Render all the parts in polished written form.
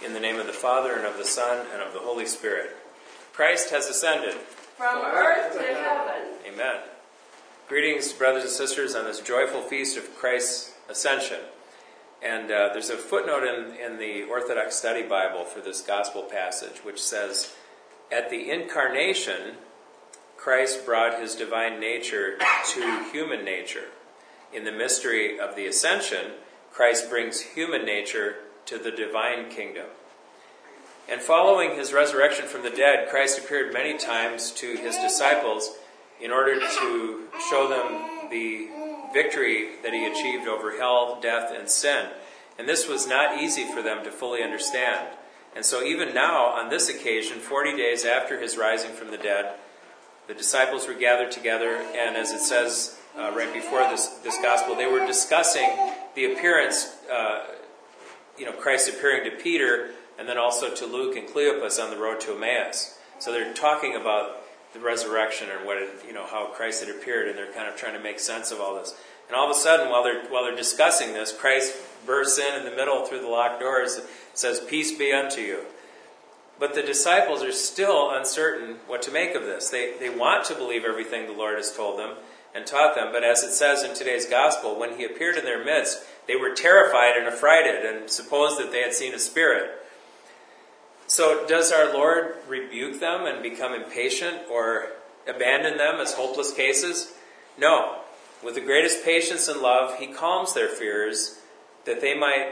In the name of the Father, and of the Son, and of the Holy Spirit. Christ has ascended. From earth to heaven. Amen. Greetings, brothers and sisters, on this joyful feast of Christ's ascension. And there's a footnote in the Orthodox Study Bible for this gospel passage, which says, at the incarnation, Christ brought his divine nature to human nature. In the mystery of the ascension, Christ brings human nature to the divine kingdom. And following his resurrection from the dead, Christ appeared many times to his disciples in order to show them the victory that he achieved over hell, death, and sin. And this was not easy for them to fully understand. And so even now, on this occasion, 40 days after his rising from the dead, the disciples were gathered together, and as it says right before this gospel, they were discussing the appearance, Christ appearing to Peter, and then also to Luke and Cleopas on the road to Emmaus. So they're talking about the resurrection and how Christ had appeared, and they're kind of trying to make sense of all this. And all of a sudden, while they're discussing this, Christ bursts in the middle through the locked doors and says, "Peace be unto you." But the disciples are still uncertain what to make of this. They want to believe everything the Lord has told them and taught them, but as it says in today's gospel, when he appeared in their midst, they were terrified and affrighted and supposed that they had seen a spirit. So does our Lord rebuke them and become impatient or abandon them as hopeless cases? No. With the greatest patience and love, he calms their fears that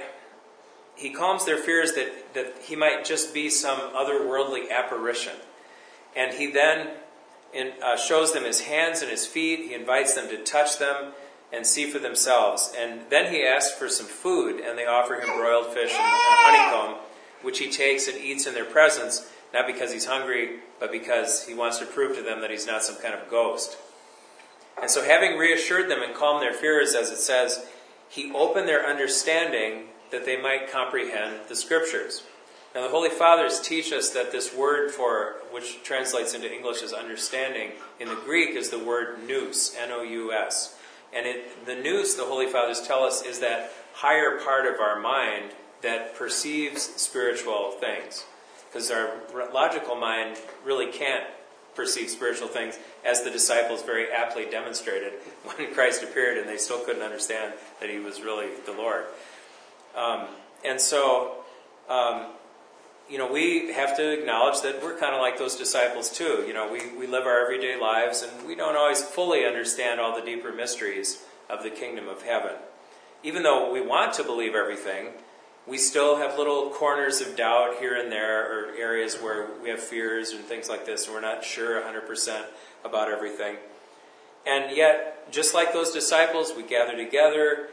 he might just be some otherworldly apparition. And he then shows them his hands and his feet. He invites them to touch them and see for themselves. And then he asks for some food, and they offer him broiled fish and honeycomb, which he takes and eats in their presence, not because he's hungry, but because he wants to prove to them that he's not some kind of ghost. And so having reassured them and calmed their fears, as it says, he opened their understanding that they might comprehend the Scriptures. Now the Holy Fathers teach us that this word which translates into English as understanding, in the Greek is the word nous, N-O-U-S. And the nous, the Holy Fathers tell us, is that higher part of our mind that perceives spiritual things. Because our logical mind really can't perceive spiritual things, as the disciples very aptly demonstrated when Christ appeared and they still couldn't understand that he was really the Lord. We have to acknowledge that we're kind of like those disciples too. We live our everyday lives and we don't always fully understand all the deeper mysteries of the kingdom of heaven. Even though we want to believe everything, we still have little corners of doubt here and there, or areas where we have fears and things like this, and we're not sure 100% about everything. And yet, just like those disciples, we gather together,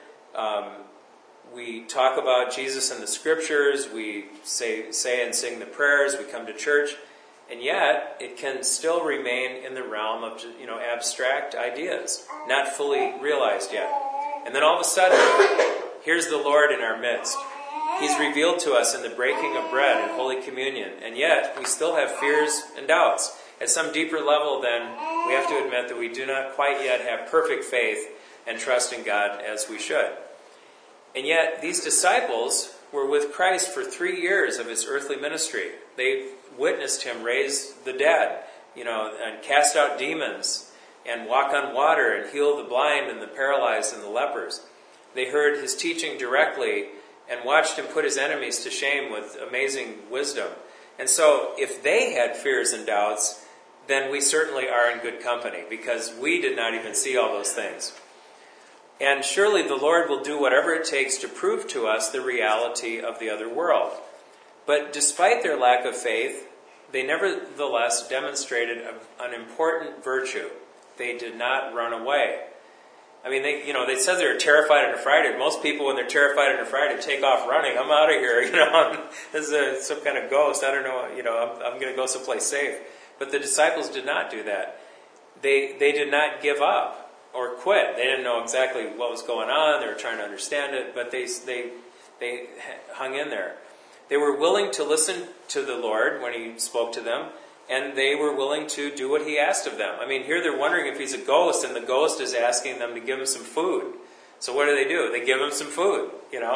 we talk about Jesus and the Scriptures, we say and sing the prayers, we come to church, and yet it can still remain in the realm of abstract ideas, not fully realized yet. And then all of a sudden, here's the Lord in our midst. He's revealed to us in the breaking of bread and Holy Communion, and yet we still have fears and doubts. At some deeper level, then, we have to admit that we do not quite yet have perfect faith and trust in God as we should. And yet, these disciples were with Christ for 3 years of his earthly ministry. They witnessed him raise the dead, and cast out demons, and walk on water, and heal the blind and the paralyzed and the lepers. They heard his teaching directly and watched him put his enemies to shame with amazing wisdom. And so, if they had fears and doubts, then we certainly are in good company, because we did not even see all those things. And surely the Lord will do whatever it takes to prove to us the reality of the other world. But despite their lack of faith, they nevertheless demonstrated an important virtue. They did not run away. I mean, they said they were terrified and affrighted. Most people, when they're terrified and affrighted, take off running. I'm out of here, This is some kind of ghost. I don't know, I'm going to go someplace safe. But the disciples did not do that. They did not give up or quit. They didn't know exactly what was going on. They were trying to understand it, but they hung in there. They were willing to listen to the Lord when he spoke to them, and they were willing to do what he asked of them. I mean, here they're wondering if he's a ghost, and the ghost is asking them to give him some food. So what do? They give him some food,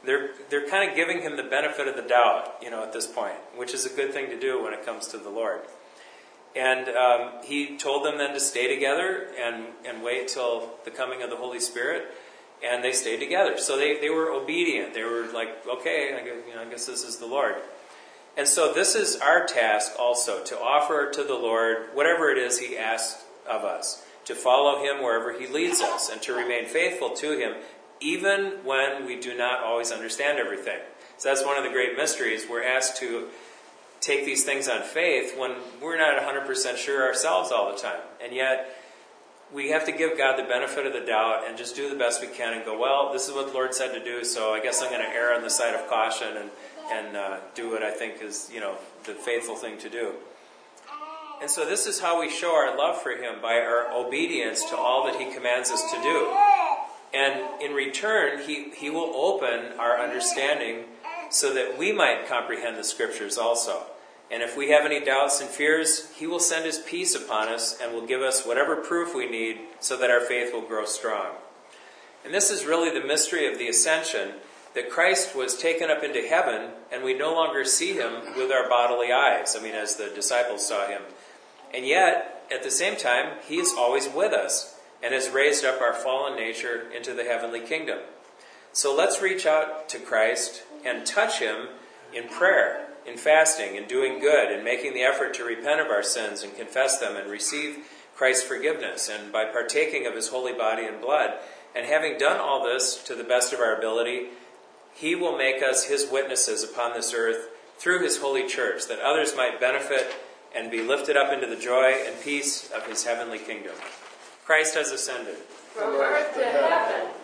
they're kind of giving him the benefit of the doubt, at this point, which is a good thing to do when it comes to the Lord. And he told them then to stay together and wait till the coming of the Holy Spirit. And they stayed together. So they were obedient. They were like, okay, I guess this is the Lord. And so this is our task also, to offer to the Lord whatever it is he asks of us, to follow him wherever he leads us, and to remain faithful to him, even when we do not always understand everything. So that's one of the great mysteries. We're asked to take these things on faith when we're not 100% sure ourselves all the time. And yet, we have to give God the benefit of the doubt and just do the best we can and go, well, this is what the Lord said to do, so I guess I'm going to err on the side of caution and do what I think is, the faithful thing to do. And so this is how we show our love for him, by our obedience to all that he commands us to do. And in return, he will open our understanding so that we might comprehend the Scriptures also. And if we have any doubts and fears, he will send his peace upon us and will give us whatever proof we need so that our faith will grow strong. And this is really the mystery of the ascension, that Christ was taken up into heaven and we no longer see him with our bodily eyes. As the disciples saw him. And yet, at the same time, he is always with us and has raised up our fallen nature into the heavenly kingdom. So let's reach out to Christ and touch him in prayer, in fasting, in doing good, in making the effort to repent of our sins and confess them and receive Christ's forgiveness, and by partaking of his holy body and blood. And having done all this to the best of our ability, he will make us his witnesses upon this earth through his holy church, that others might benefit and be lifted up into the joy and peace of his heavenly kingdom. Christ has ascended from earth to heaven.